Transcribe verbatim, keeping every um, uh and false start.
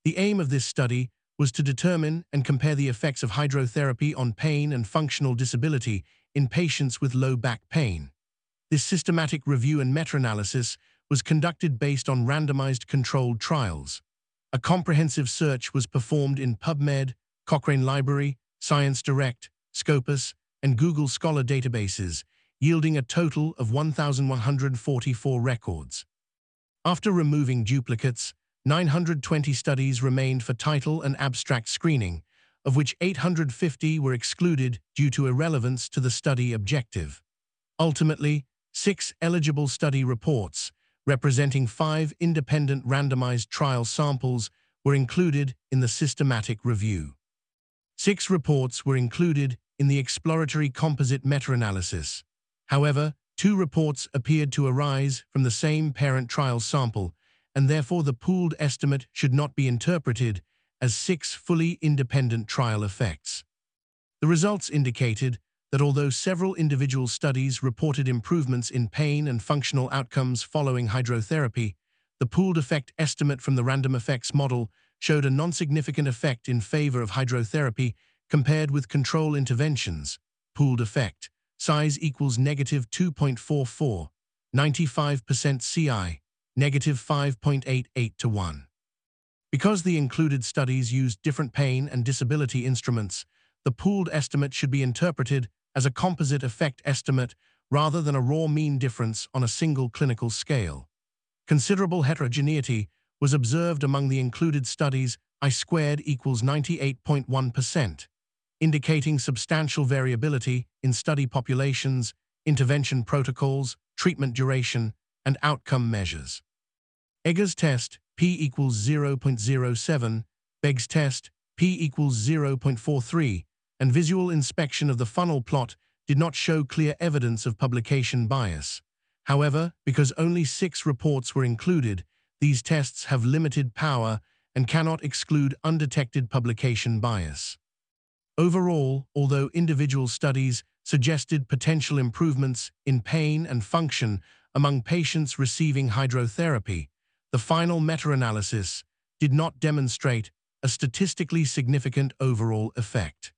The aim of this study was to determine and compare the effects of hydrotherapy on pain and functional disability in patients with low back pain. This systematic review and meta-analysis was conducted based on randomized controlled trials. A comprehensive search was performed in PubMed, Cochrane Library, ScienceDirect, Scopus, and Google Scholar databases, yielding a total of one thousand one hundred forty-four records. After removing duplicates, nine hundred twenty studies remained for title and abstract screening, of which eight hundred fifty were excluded due to irrelevance to the study objective. Ultimately, six eligible study reports, representing five independent randomized trial samples, were included in the systematic review. Six reports were included in the exploratory composite meta-analysis. However, two reports appeared to arise from the same parent trial sample, and therefore the pooled estimate should not be interpreted as six fully independent trial effects. The results indicated that although several individual studies reported improvements in pain and functional outcomes following hydrotherapy, the pooled effect estimate from the random effects model showed a non-significant effect in favor of hydrotherapy compared with control interventions. Pooled effect size equals negative two point four four, ninety-five percent C I, negative five point eight eight to one. Because the included studies used different pain and disability instruments, the pooled estimate should be interpreted as a composite effect estimate rather than a raw mean difference on a single clinical scale. Considerable heterogeneity was observed among the included studies, I squared equals ninety-eight point one percent, indicating substantial variability in study populations, intervention protocols, treatment duration, and outcome measures. Egger's test, p equals zero point zero seven, Begg's test, p equals zero point four three, and visual inspection of the funnel plot did not show clear evidence of publication bias. However, because only six reports were included, these tests have limited power and cannot exclude undetected publication bias. Overall, although individual studies suggested potential improvements in pain and function among patients receiving hydrotherapy, the final meta-analysis did not demonstrate a statistically significant overall effect.